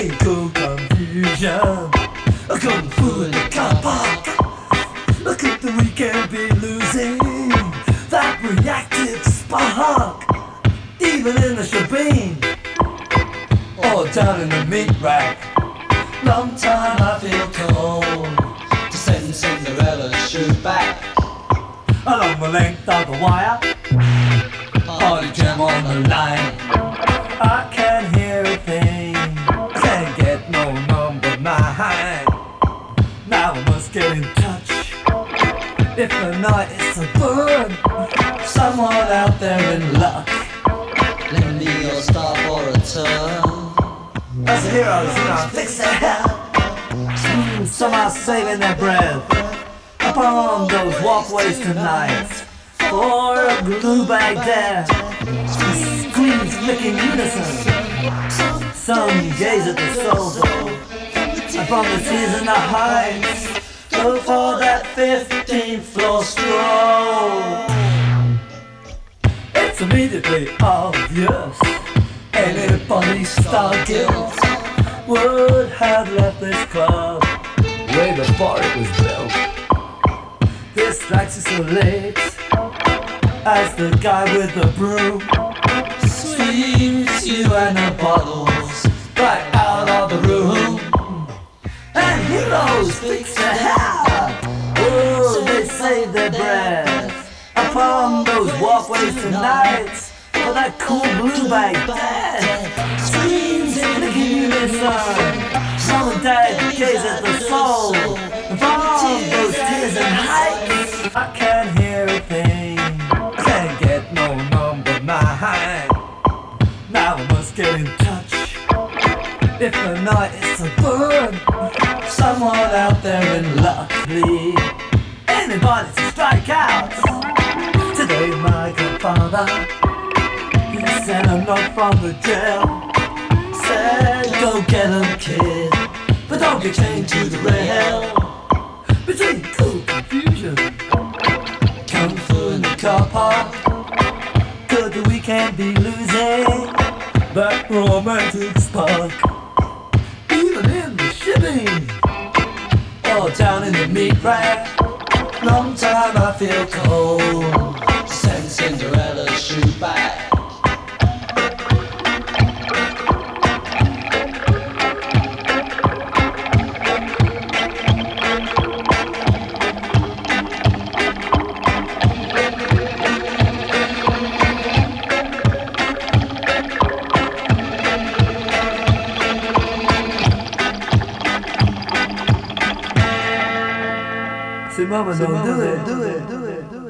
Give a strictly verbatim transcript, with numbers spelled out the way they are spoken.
between cool confusion, a kung fu in the car park. Could the weekend be losing that reactive spark? Even in the shebeen or down in the meat rack. Long time I feel cold to send Cinderella's shoe back along the length of the wire. Party jam on the line. I can't hear a thing. I can't get no number nine. Now I must get in touch. If the night is to burn, someone out there in luck. lend me your star for a turn. As the heroes, you know, fix their hell. Mm, some are saving their breath upon those walkways tonight for a glue bag there. Screams flicking unison. Some gaze at the soul upon the tears in the heights. Go for that fifteenth floor stroll. It's immediately obvious anybody star guilt would have left this club way before it was built. This strikes you so late as the guy with the broom sweeps you and the bottles right out of the room. And heroes fix the hell. Oh, they save their breath upon those walkways tonight for that cool blue bag death. Screams in the unison. Mom and dad gaze at the soul and from those tears and heights. I can't hear a thing. I can't get no number nine. Now I must get in touch. If the night is to burn, someone out there in luck, please. Anybody to strike out. Today my grandfather, he sent a note from the jail. Said, go get him, kid, but don't get chained to the rail. Between cool confusion, kung fu in the car park. Could the weekend be losing that romantic spark? Even in the shipping or down in the meat rack. Long time I feel cold to send Cinderella's shoe back. Say mama, don't do it, do it, do it, do it.